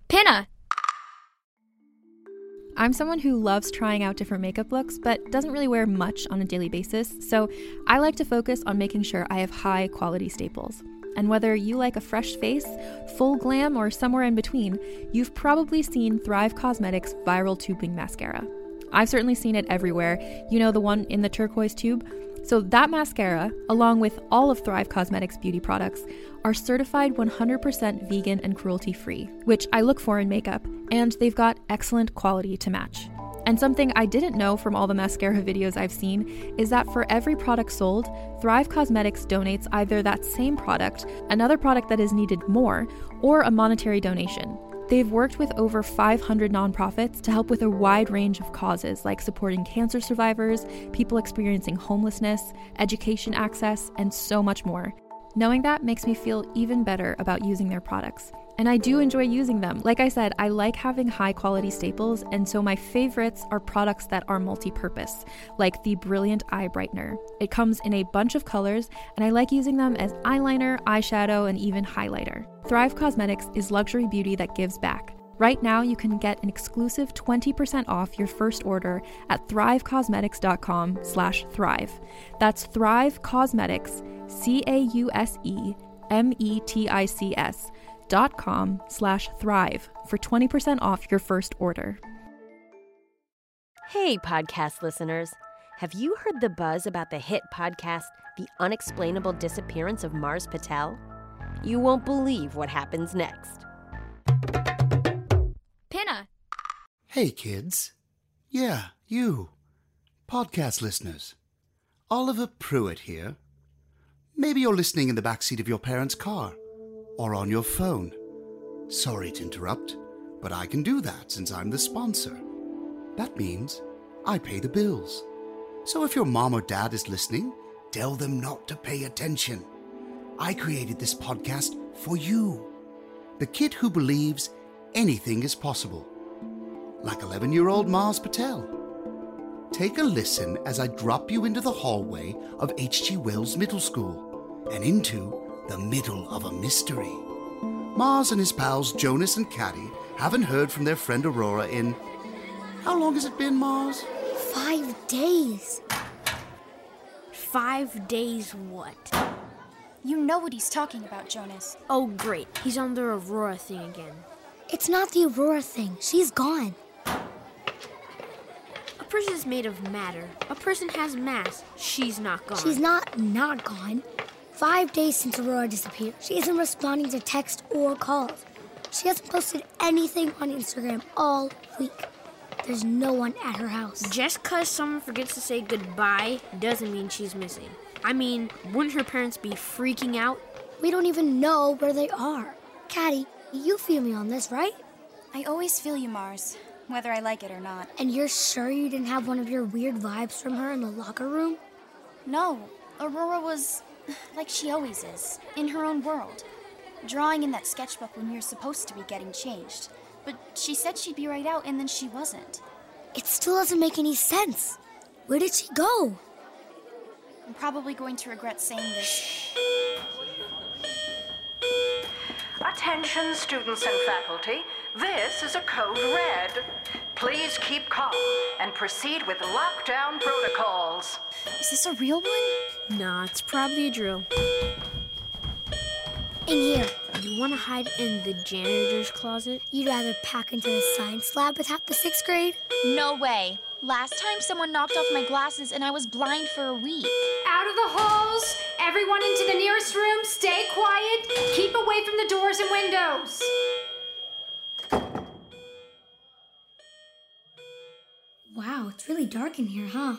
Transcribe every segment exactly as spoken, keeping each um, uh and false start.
Pinna! I'm someone who loves trying out different makeup looks, but doesn't really wear much on a daily basis, so I like to focus on making sure I have high quality staples. And whether you like a fresh face, full glam, or somewhere in between, you've probably seen Thrive Causemetics Viral Tubing Mascara. I've certainly seen it everywhere. You know, the one in the turquoise tube? So that mascara, along with all of Thrive Causemetics beauty products, are certified one hundred percent vegan and cruelty-free, which I look for in makeup, and they've got excellent quality to match. And something I didn't know from all the mascara videos I've seen is that for every product sold, Thrive Causemetics donates either that same product, another product that is needed more, or a monetary donation. They've worked with over five hundred nonprofits to help with a wide range of causes like supporting cancer survivors, people experiencing homelessness, education access, and so much more. Knowing that makes me feel even better about using their products. And I do enjoy using them. Like I said, I like having high quality staples, and so my favorites are products that are multi-purpose, like the Brilliant Eye Brightener. It comes in a bunch of colors, and I like using them as eyeliner, eyeshadow, and even highlighter. Thrive Causemetics is luxury beauty that gives back. Right now, you can get an exclusive twenty percent off your first order at thrivecausemetics.com slash thrive. That's Thrive Causemetics, C A U S E M E T I C S, dot com slash thrive for twenty percent off your first order. Hey, podcast listeners. Have you heard the buzz about the hit podcast, The Unexplainable Disappearance of Mars Patel? You won't believe what happens next. Pinna! Hey, kids. Yeah, you. Podcast listeners. Oliver Pruitt here. Maybe you're listening in the backseat of your parents' car or on your phone. Sorry to interrupt, but I can do that since I'm the sponsor. That means I pay the bills. So if your mom or dad is listening, tell them not to pay attention. I created this podcast for you, the kid who believes anything is possible, like eleven-year-old Mars Patel. Take a listen as I drop you into the hallway of H G Wells Middle School and into the middle of a mystery. Mars and his pals Jonas and Caddy haven't heard from their friend Aurora in... How long has it been, Mars? Five days. Five days what? You know what he's talking about, Jonas. Oh, great. He's on the Aurora thing again. It's not the Aurora thing. She's gone. A person is made of matter. A person has mass. She's not gone. She's not not gone. Five days since Aurora disappeared. She isn't responding to text or calls. She hasn't posted anything on Instagram all week. There's no one at her house. Just because someone forgets to say goodbye doesn't mean she's missing. I mean, wouldn't her parents be freaking out? We don't even know where they are. Caddy, you feel me on this, right? I always feel you, Mars, whether I like it or not. And you're sure you didn't have one of your weird vibes from her in the locker room? No, Aurora was like she always is, in her own world, drawing in that sketchbook when we were supposed to be getting changed. But she said she'd be right out, and then she wasn't. It still doesn't make any sense. Where did she go? I'm probably going to regret saying this. Attention, students and faculty. This is a code red. Please keep calm and proceed with lockdown protocols. Is this a real one? Nah, it's probably a drill. In here. You want to hide in the janitor's closet? You'd rather pack into the science lab with half the sixth grade? No way. Last time someone knocked off my glasses and I was blind for a week. Out of the halls! Everyone into the nearest room, stay quiet, keep away from the doors and windows. Wow, it's really dark in here, huh?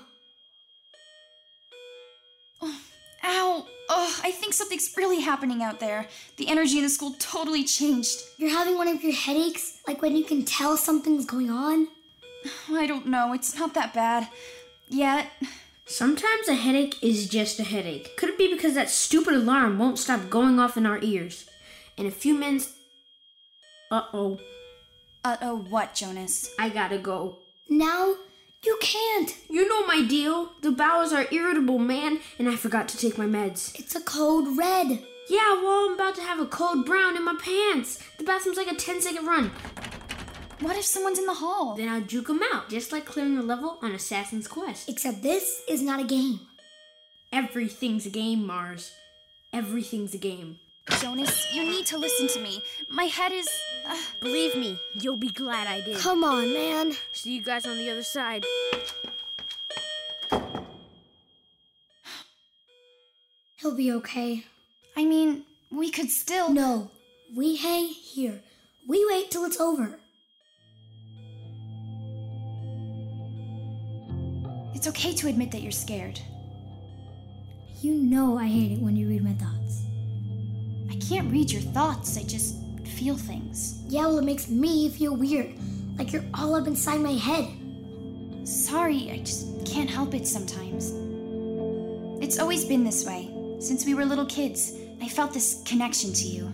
Oh, ow! Oh, I think something's really happening out there. The energy in the school totally changed. You're having one of your headaches? Like when you can tell something's going on? I don't know. It's not that bad. Yet. Sometimes a headache is just a headache. Could it be because that stupid alarm won't stop going off in our ears? In a few minutes... Uh-oh. Uh-oh what, Jonas? I gotta go. Now? You can't. You know my deal. The Bowers are irritable, man, and I forgot to take my meds. It's a code red. Yeah, well, I'm about to have a code brown in my pants. The bathroom's like a ten second run. What if someone's in the hall? Then I'll juke them out, just like clearing a level on Assassin's Quest. Except this is not a game. Everything's a game, Mars. Everything's a game. Jonas, you need to listen to me. My head is... Uh... Believe me, you'll be glad I did. Come on, man. See you guys on the other side. He'll be okay. I mean, we could still... No, we hang here. We wait till it's over. It's okay to admit that you're scared. You know I hate it when you read my thoughts. I can't read your thoughts, I just feel things. Yeah, well, it makes me feel weird. Like you're all up inside my head. Sorry, I just can't help it sometimes. It's always been this way. Since we were little kids, I felt this connection to you.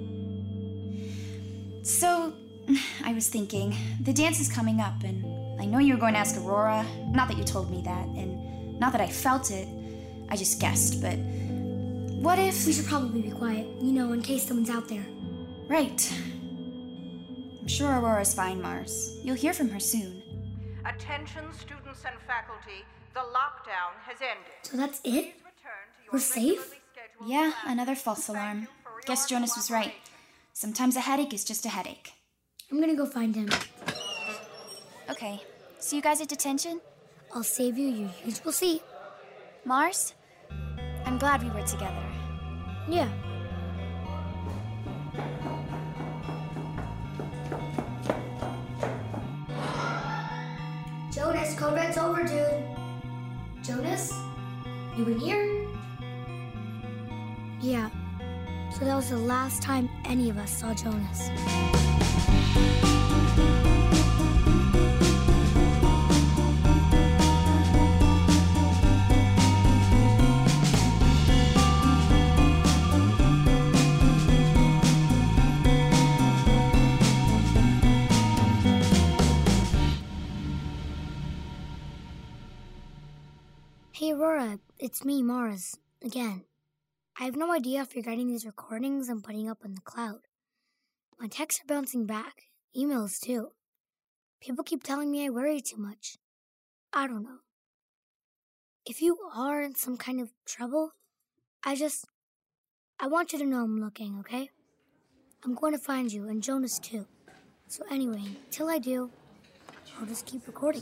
So, I was thinking, the dance is coming up, and I know you were going to ask Aurora. Not that you told me that, and not that I felt it. I just guessed, but what if... We should probably be quiet, you know, in case someone's out there. Right. I'm sure Aurora's fine, Mars. You'll hear from her soon. Attention, students and faculty. The lockdown has ended. So that's it? We're safe? Yeah, another false alarm. Guess Jonas was right. Sometimes a headache is just a headache. I'm gonna go find him. Okay. See you guys at detention? I'll save you your usual seat. Mars? I'm glad we were together. Yeah. Jonas, code red's over, dude. Jonas? You in here? Yeah. So that was the last time any of us saw Jonas. Hey, Aurora, it's me, Mars, again. I have no idea if you're getting these recordings I'm putting up on the cloud. My texts are bouncing back, emails too. People keep telling me I worry too much. I don't know. If you are in some kind of trouble, I just... I want you to know I'm looking, okay? I'm going to find you, and Jonas too. So anyway, until I do, I'll just keep recording.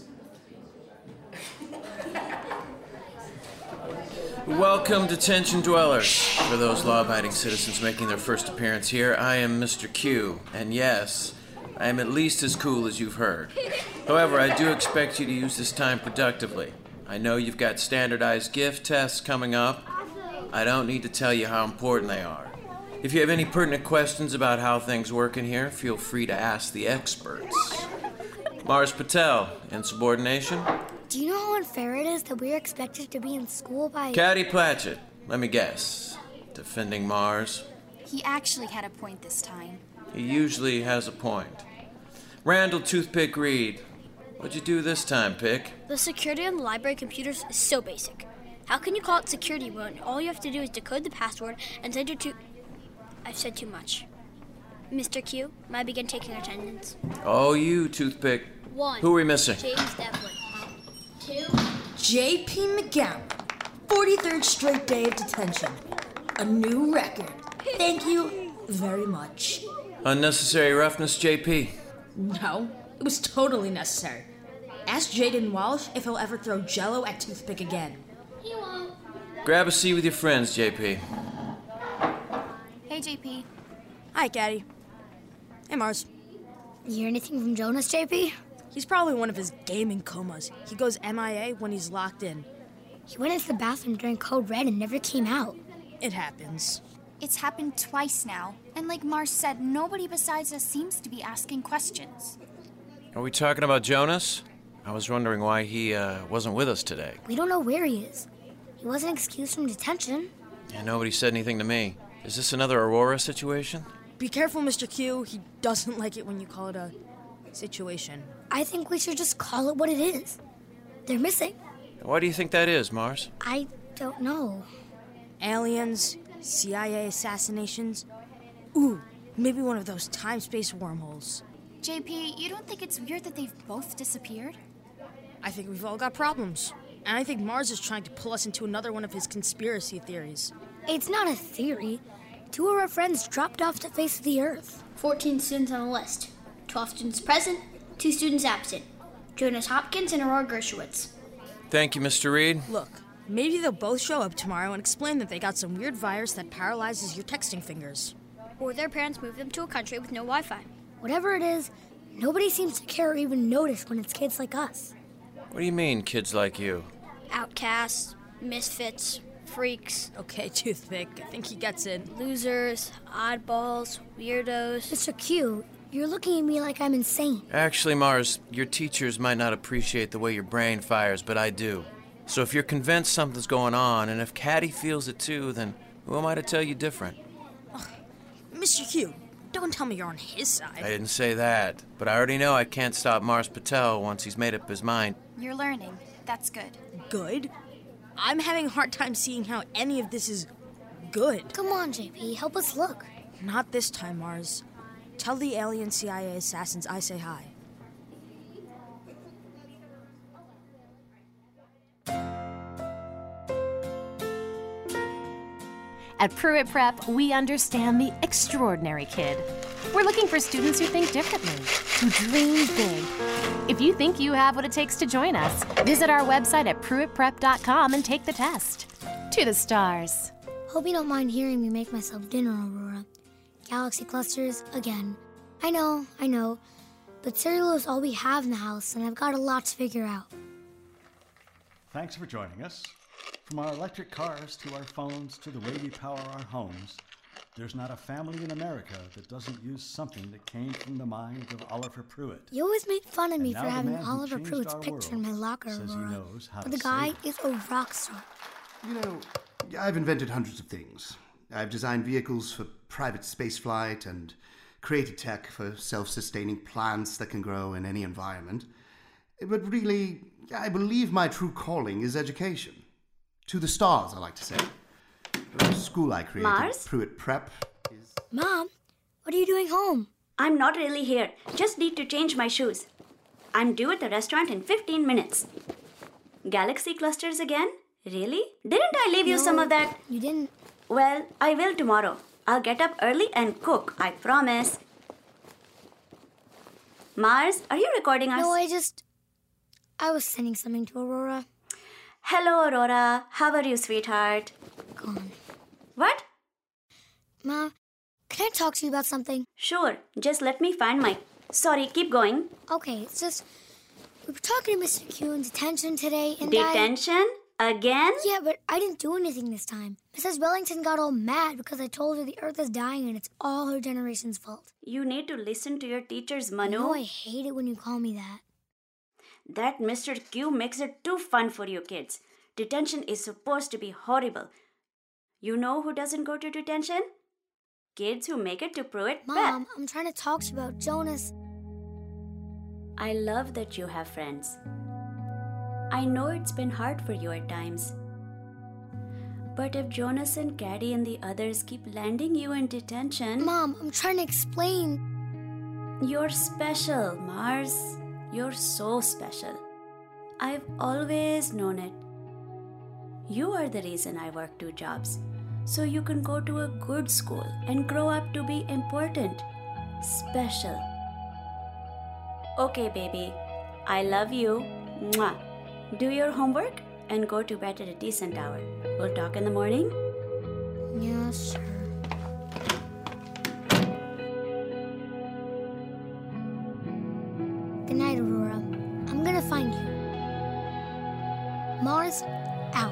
Welcome, detention dwellers. For those law-abiding citizens making their first appearance here, I am Mister Q, and yes, I am at least as cool as you've heard. However, I do expect you to use this time productively. I know you've got standardized gift tests coming up. I don't need to tell you how important they are. If you have any pertinent questions about how things work in here, feel free to ask the experts. Mars Patel, insubordination? Do you know how unfair it is that we're expected to be in school by... Caddy Platchett, let me guess. Defending Mars? He actually had a point this time. He usually has a point. Randall Toothpick Reed, what'd you do this time, Pick? The security on the library computers is so basic. How can you call it security when all you have to do is decode the password and send it to... I've said too much. Mister Q, may I begin taking attendance? Oh, you, Toothpick. One. Who are we missing? James Devlin. Two. J P McGowan. forty-third straight day of detention. A new record. Thank you very much. Unnecessary roughness, J P? No, it was totally necessary. Ask Jaden Walsh if he'll ever throw Jell-O at Toothpick again. He won't. Grab a seat with your friends, J P. Hey, J P. Hi, Caddy. Hey, Mars. You hear anything from Jonas, J P? He's probably one of his gaming comas. He goes M I A when he's locked in. He went into the bathroom during Code Red and never came out. It happens. It's happened twice now. And like Mars said, nobody besides us seems to be asking questions. Are we talking about Jonas? I was wondering why he uh, wasn't with us today. We don't know where he is. He wasn't excused from detention. Yeah, nobody said anything to me. Is this another Aurora situation? Be careful, Mister Q. He doesn't like it when you call it a situation. I think we should just call it what it is. They're missing. Why do you think that is, Mars? I don't know. Aliens, C I A assassinations? Ooh, maybe one of those time-space wormholes. J P, you don't think it's weird that they've both disappeared? I think we've all got problems. And I think Mars is trying to pull us into another one of his conspiracy theories. It's not a theory. Two of our friends dropped off the face of the Earth. fourteen students on the list. twelve students present, two students absent. Jonas Hopkins and Aurora Gershowitz. Thank you, Mister Reed. Look, maybe they'll both show up tomorrow and explain that they got some weird virus that paralyzes your texting fingers. Or their parents moved them to a country with no Wi-Fi. Whatever it is, nobody seems to care or even notice when it's kids like us. What do you mean, kids like you? Outcasts, misfits, freaks. Okay, Toothpick, I think he gets it. Losers, oddballs, weirdos. Mister Q, you're looking at me like I'm insane. Actually, Mars, your teachers might not appreciate the way your brain fires, but I do. So if you're convinced something's going on, and if Caddy feels it too, then who am I to tell you different? Ugh, Mister Q, don't tell me you're on his side. I didn't say that, but I already know I can't stop Mars Patel once he's made up his mind. You're learning. That's good. Good? I'm having a hard time seeing how any of this is good. Come on, J P, help us look. Not this time, Mars. Tell the alien C I A assassins I say hi. At Pruitt Prep, we understand the extraordinary kid. We're looking for students who think differently, who dream big. If you think you have what it takes to join us, visit our website at pruitt prep dot com and take the test. To the stars. Hope you don't mind hearing me make myself dinner, Aurora. Galaxy clusters, again. I know, I know, but cereal is all we have in the house, and I've got a lot to figure out. Thanks for joining us. From our electric cars to our phones to the way we power our homes, there's not a family in America that doesn't use something that came from the mind of Oliver Pruitt. You always make fun of me And for now the having man who Oliver changed Pruitt's our picture in world my locker, says he Aurora. knows how But to the guy save is a rock star. You know, I've invented hundreds of things. I've designed vehicles for private spaceflight and created tech for self-sustaining plants that can grow in any environment. But really, I believe my true calling is education. To the stars, I like to say. The school I created, Mars? Pruitt Prep, is... Mom, what are you doing home? I'm not really here. Just need to change my shoes. I'm due at the restaurant in fifteen minutes. Galaxy clusters again? Really? Didn't I leave you No, some of that? You didn't. Well, I will tomorrow. I'll get up early and cook, I promise. Mars, are you recording us? No, I just... I was sending something to Aurora. Hello, Aurora. How are you, sweetheart? Gone. What? Mom, can I talk to you about something? Sure. Just let me find my... Sorry, keep going. Okay, it's just... We were talking to Mister Q in detention today, and Detention? I... Again? Yeah, but I didn't do anything this time. Missus Wellington got all mad because I told her the Earth is dying and it's all her generation's fault. You need to listen to your teachers, Manu. No, I hate it when you call me that. That Mister Q makes it too fun for you kids. Detention is supposed to be horrible. You know who doesn't go to detention? Kids who make it to Pruitt Prep. Mom, I'm trying to talk to you about Jonas. I love that you have friends. I know it's been hard for you at times. But if Jonas and Caddy and the others keep landing you in detention... Mom, I'm trying to explain. You're special, Mars. You're so special. I've always known it. You are the reason I work two jobs. So you can go to a good school and grow up to be important. Special. Okay, baby. I love you. Mwah. Do your homework and go to bed at a decent hour. We'll talk in the morning? Yeah, sure. Good night, Aurora. I'm gonna find you. Mars, out.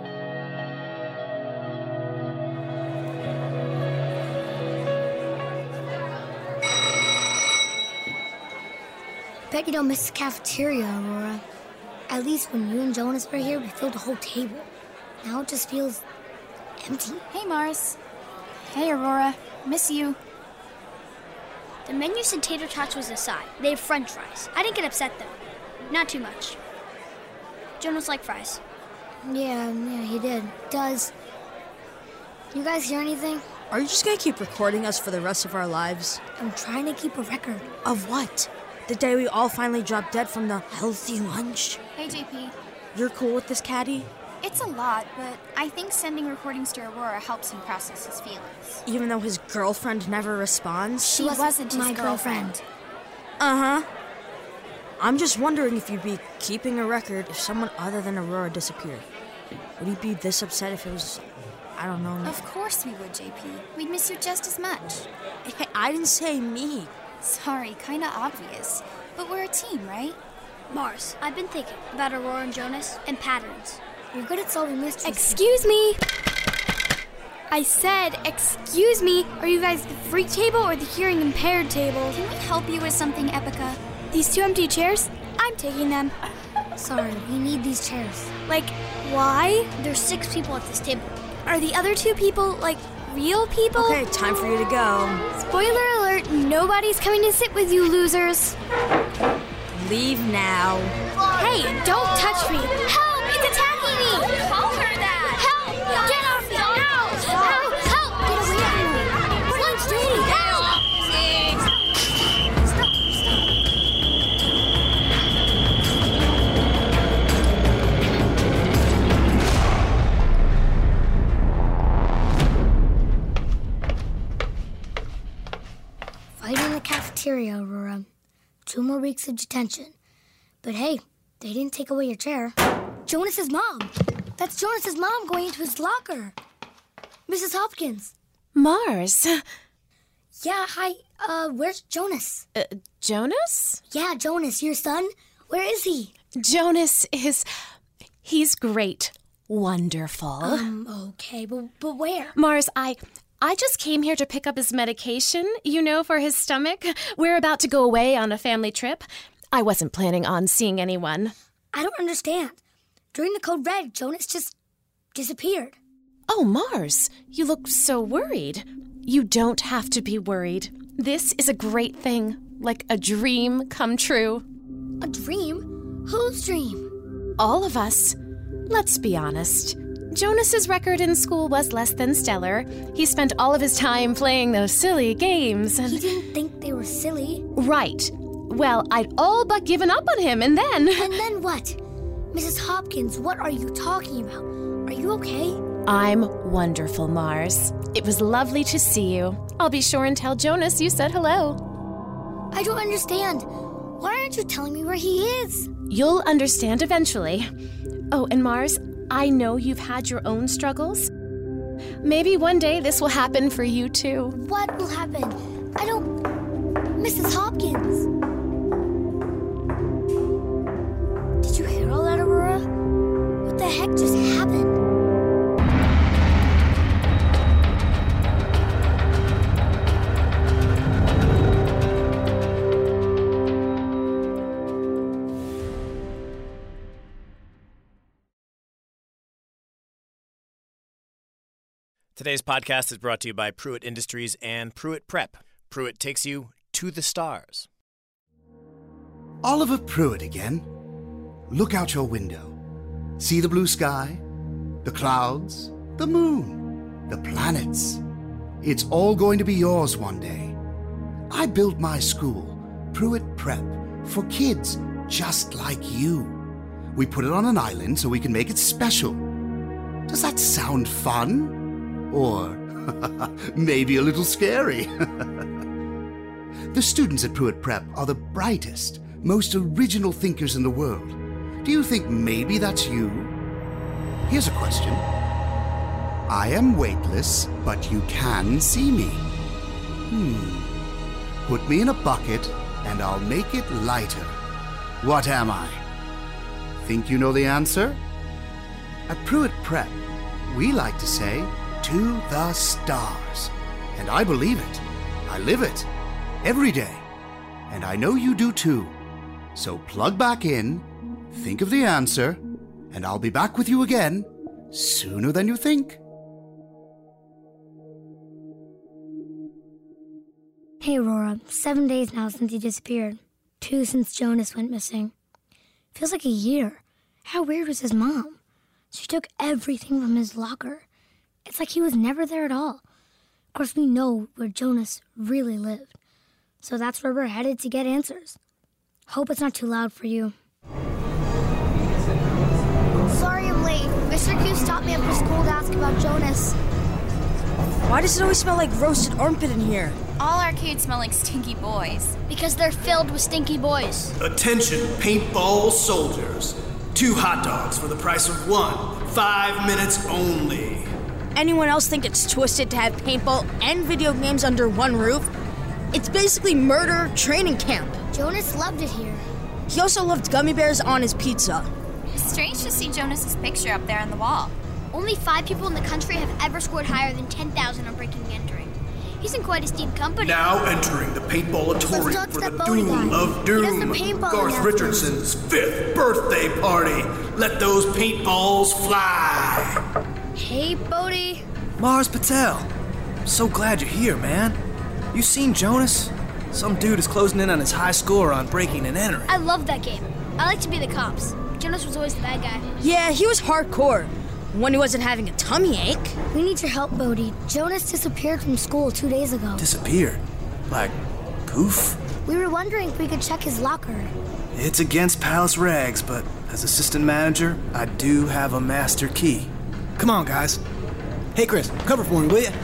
Bet you don't miss the cafeteria, Aurora. At least when you and Jonas were here, we filled the whole table. Now it just feels empty. Hey, Mars. Hey, Aurora. Miss you. The menu said tater tots was a side. They have french fries. I didn't get upset, though. Not too much. Jonas liked fries. Yeah, yeah, he did. Does. You guys hear anything? Are you just gonna keep recording us for the rest of our lives? I'm trying to keep a record. Of what? The day we all finally dropped dead from the healthy lunch? Hey, J P. You're cool with this, Caddy? It's a lot, but I think sending recordings to Aurora helps him process his feelings. Even though his girlfriend never responds? She wasn't his my girlfriend. girlfriend. Uh-huh. I'm just wondering if you'd be keeping a record if someone other than Aurora disappeared. Would you be this upset if it was, I don't know... Of course we would, J P. We'd miss you just as much. Hey, I didn't say me. Sorry, kinda obvious. But we're a team, right? Mars, I've been thinking about Aurora and Jonas and patterns. You're good at solving mysteries. Excuse me! I said, excuse me, are you guys the freak table or the hearing impaired table? Can we help you with something, Epica? These two empty chairs? I'm taking them. Sorry, we need these chairs. Like, why? There's six people at this table. Are the other two people, like, real people? Okay, time for you to go. Spoiler alert, nobody's coming to sit with you losers. Leave now. Hey, don't touch me. Help! It's attacking me! Don't call her that! Help! Get off me! Ow! Help! Help! Get away from me! What are you doing? Help! Fight in the cafeteria, Aurora. Two more weeks of detention. But hey, they didn't take away your chair. Jonas's mom. That's Jonas's mom going into his locker. Missus Hopkins. Mars. Yeah, hi. Uh, where's Jonas? Uh, Jonas? Yeah, Jonas, your son. Where is he? Jonas is... He's great. Wonderful. Um, okay, but, but where? Mars, I... I just came here to pick up his medication, you know, for his stomach. We're about to go away on a family trip. I wasn't planning on seeing anyone. I don't understand. During the Code Red, Jonas just disappeared. Oh, Mars, you look so worried. You don't have to be worried. This is a great thing, like a dream come true. A dream? Whose dream? All of us. Let's be honest. Jonas's record in school was less than stellar. He spent all of his time playing those silly games and... He didn't think they were silly. Right. Well, I'd all but given up on him, and then... And then what? Missus Hopkins, what are you talking about? Are you okay? I'm wonderful, Mars. It was lovely to see you. I'll be sure and tell Jonas you said hello. I don't understand. Why aren't you telling me where he is? You'll understand eventually. Oh, and Mars, I know you've had your own struggles. Maybe one day this will happen for you, too. What will happen? I don't... Missus Hopkins! Did you hear all that, Aurora? What the heck just happened? Today's podcast is brought to you by Pruitt Industries and Pruitt Prep. Pruitt takes you to the stars. Oliver Pruitt again. Look out your window. See the blue sky, the clouds, the moon, the planets. It's all going to be yours one day. I built my school, Pruitt Prep, for kids just like you. We put it on an island so we can make it special. Does that sound fun? Or maybe a little scary. The students at Pruitt Prep are the brightest, most original thinkers in the world. Do you think maybe that's you? Here's a question. I am weightless, but you can see me. Hmm. Put me in a bucket, and I'll make it lighter. What am I? Think you know the answer? At Pruitt Prep, we like to say, to the stars. And I believe it. I live it. Every day. And I know you do too. So plug back in, think of the answer, and I'll be back with you again sooner than you think. Hey, Aurora. Seven days now since you disappeared. Two since Jonas went missing. Feels like a year. How weird was his mom? She took everything from his locker. It's like he was never there at all. Of course, we know where Jonas really lived. So that's where we're headed to get answers. Hope it's not too loud for you. Sorry I'm late. Mister Q stopped me after school to ask about Jonas. Why does it always smell like roasted armpit in here? All arcades smell like stinky boys. Because they're filled with stinky boys. Attention, paintball soldiers. Two hot dogs for the price of one. Five minutes only. Anyone else think it's twisted to have paintball and video games under one roof? It's basically murder training camp. Jonas loved it here. He also loved gummy bears on his pizza. It's strange to see Jonas's picture up there on the wall. Only five people in the country have ever scored higher than ten thousand on breaking and entering. He's in quite esteemed company. Now entering the paintballatorium for the Doom of Doom, Garth Richardson's fifth birthday party. Let those paintballs fly. Hey, Bodhi. Mars Patel. I'm so glad you're here, man. You seen Jonas? Some dude is closing in on his high score on breaking and entering. I love that game. I like to be the cops. Jonas was always the bad guy. Yeah, he was hardcore. When he wasn't having a tummy ache. We need your help, Bodhi. Jonas disappeared from school two days ago. Disappeared? Like, poof? We were wondering if we could check his locker. It's against palace regs, but as assistant manager, I do have a master key. Come on, guys. Hey, Chris, cover for me, will you?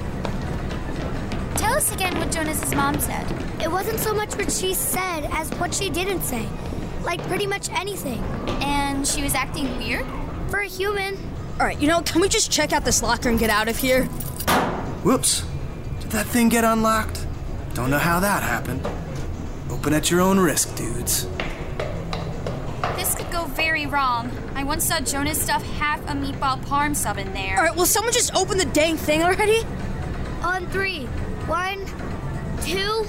Tell us again what Jonas's mom said. It wasn't so much what she said as what she didn't say. Like pretty much anything. And she was acting weird? For a human. All right, you know, can we just check out this locker and get out of here? Whoops. Did that thing get unlocked? Don't know how that happened. Open at your own risk, dudes. This could go very wrong. I once saw Jonas stuff half a meatball parm sub in there. All right, will someone just open the dang thing already? On three. One, two.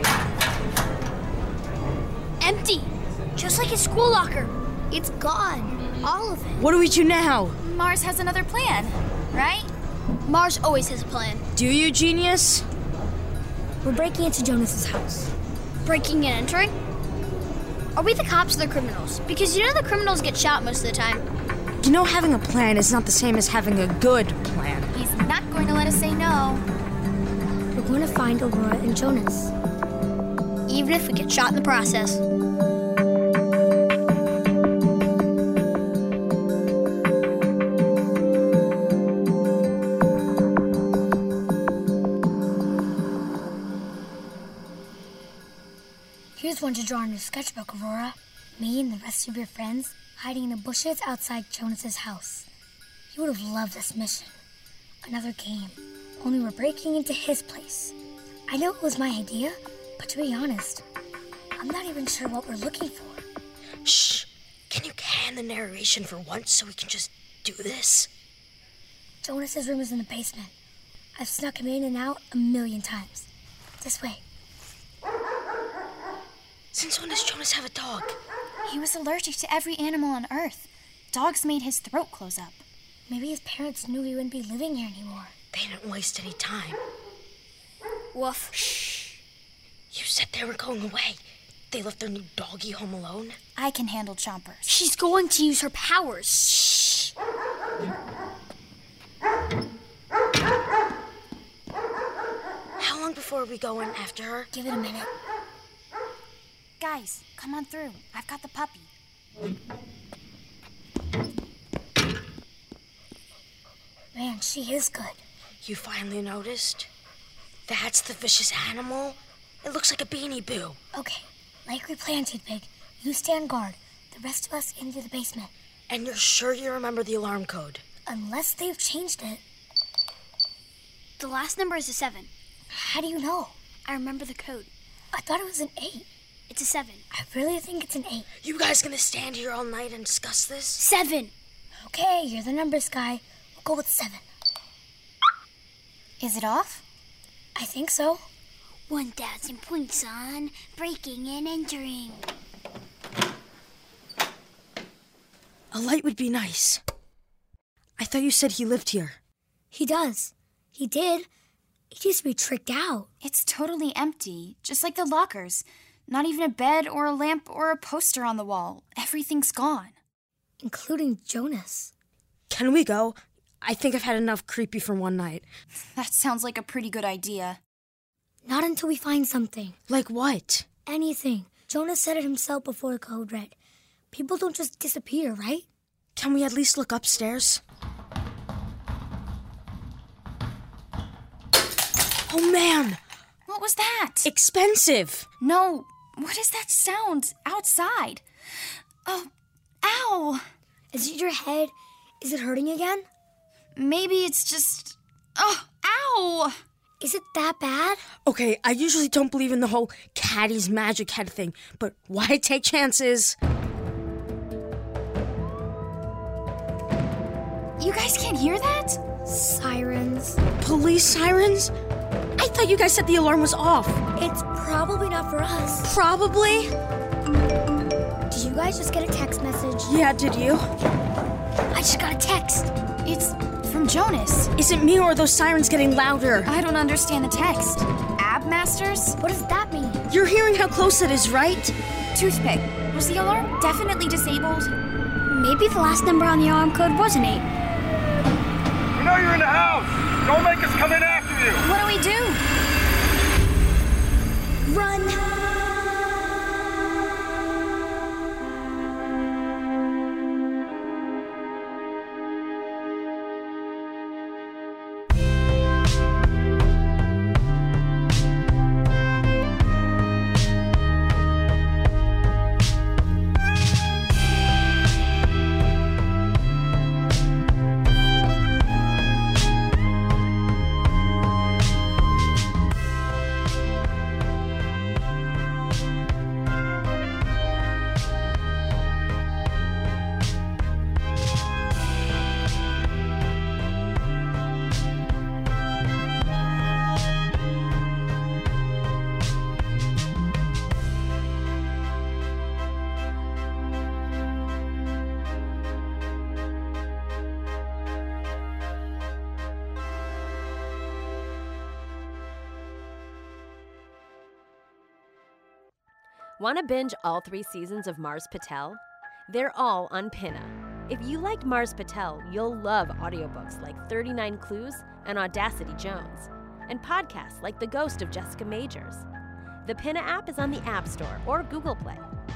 Empty. Just like his school locker. It's gone. All of it. What do we do now? Mars has another plan, right? Mars always has a plan. Do you, genius? We're breaking into Jonas's house. Breaking and entering? Are we the cops or the criminals? Because you know the criminals get shot most of the time. You know having a plan is not the same as having a good plan. He's not going to let us say no. We're going to find Aurora and Jonas. Even if we get shot in the process. Here's one to draw in your sketchbook, Aurora. Me and the rest of your friends hiding in the bushes outside Jonas's house. You would have loved this mission. Another game, only we're breaking into his place. I know it was my idea, but to be honest, I'm not even sure what we're looking for. Shh! Can you can the narration for once so we can just do this? Jonas's room is in the basement. I've snuck him in and out a million times. This way. Since when does Jonas have a dog? He was allergic to every animal on Earth. Dogs made his throat close up. Maybe his parents knew he wouldn't be living here anymore. They didn't waste any time. Woof. Shh. You said they were going away. They left their new doggy home alone. I can handle chompers. She's going to use her powers. Shh. How long before we go in after her? Give it a minute. Guys, come on through. I've got the puppy. Man, she is good. You finally noticed? That's the vicious animal. It looks like a Beanie Boo. Okay, like we planned, Toothpick. You stand guard. The rest of us into the basement. And you're sure you remember the alarm code? Unless they've changed it. The last number is a seven. How do you know? I remember the code. I thought it was an eight. It's a seven. I really think it's an eight. You guys gonna stand here all night and discuss this? Seven. Okay, you're the numbers guy. We'll go with seven. Is it off? I think so. One thousand points on breaking and entering. A light would be nice. I thought you said he lived here. He does. He did. He used to be tricked out. It's totally empty, just like the lockers. Not even a bed or a lamp or a poster on the wall. Everything's gone. Including Jonas. Can we go? I think I've had enough creepy for one night. That sounds like a pretty good idea. Not until we find something. Like what? Anything. Jonas said it himself before Code Red. People don't just disappear, right? Can we at least look upstairs? Oh, man! What was that? Expensive! No, what is that sound outside? Oh, ow! Is it your head? Is it hurting again? Maybe it's just... Oh, ow! Is it that bad? Okay, I usually don't believe in the whole Caddy's magic head thing, but why take chances? You guys can't hear that? Sirens. Police sirens? I thought you guys said the alarm was off. It's probably not for us. Probably? Did you guys just get a text message? Yeah, did you? I just got a text. It's from Jonas. Is it me or are those sirens getting louder? I don't understand the text. Ab Masters? What does that mean? You're hearing how close it is, right? Toothpick, was the alarm definitely disabled? Maybe the last number on the alarm code was an eight. We know you're in the house. Don't make us come in after you. What do we do? Run! Want to binge all three seasons of Mars Patel? They're all on Pinna. If you liked Mars Patel, you'll love audiobooks like thirty-nine Clues and Audacity Jones, and podcasts like The Ghost of Jessica Majors. The Pinna app is on the App Store or Google Play.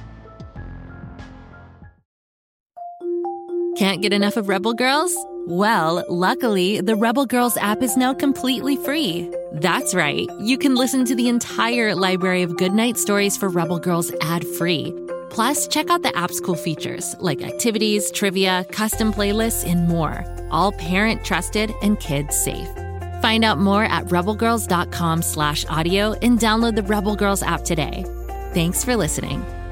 Can't get enough of Rebel Girls? Well, luckily, the Rebel Girls app is now completely free. That's right. You can listen to the entire library of goodnight stories for Rebel Girls ad-free. Plus, check out the app's cool features like activities, trivia, custom playlists, and more. All parent-trusted and kids-safe. Find out more at rebelgirls.com slash audio and download the Rebel Girls app today. Thanks for listening.